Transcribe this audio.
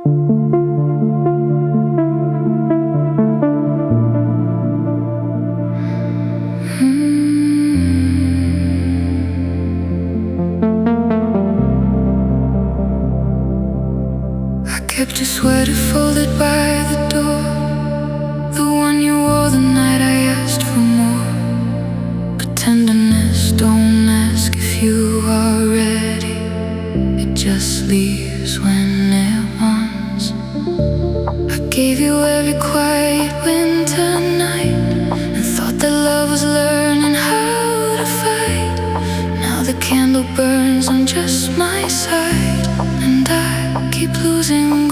I kept your sweater folded by the door, the one you wore the night I asked for more. But tenderness don't ask if you are ready, it just leaves when it wants. I gave you every quiet winter night and thought that love was learning how to fight. Now the candle burns on just my side, and I keep losing